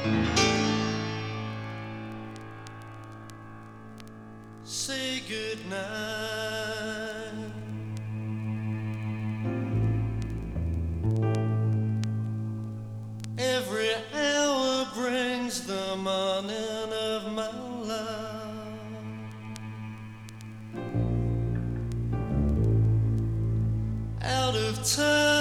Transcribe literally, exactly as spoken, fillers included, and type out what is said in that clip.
Say goodnight. Every hour brings the morning of my love. Out of time.